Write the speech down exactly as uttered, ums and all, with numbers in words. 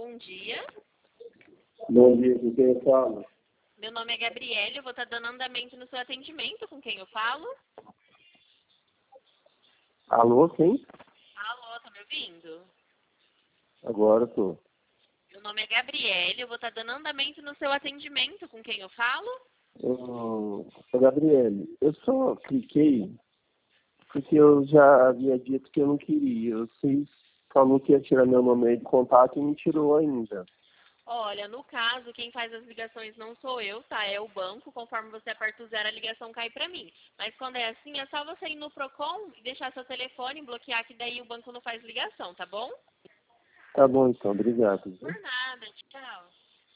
bom dia. Bom dia, com quem eu falo? Meu nome é Gabriele, eu vou estar dando andamento no seu atendimento. Com quem eu falo? Alô, quem? Alô, tá me ouvindo? Agora tô. Meu nome é Gabriele, eu vou estar dando andamento no seu atendimento. Com quem eu falo? Ô, ô, Gabriele, eu só cliquei porque eu já havia dito que eu não queria. Vocês falou que ia tirar meu nome aí de contato e não tirou ainda. Olha, no caso, quem faz as ligações não sou eu, tá? É o banco. Conforme você aperta o zero, a ligação cai pra mim. Mas quando é assim, é só você ir no Procon e deixar seu telefone, bloquear, que daí o banco não faz ligação, tá bom? Tá bom então, obrigado. Viu? Por nada, tchau.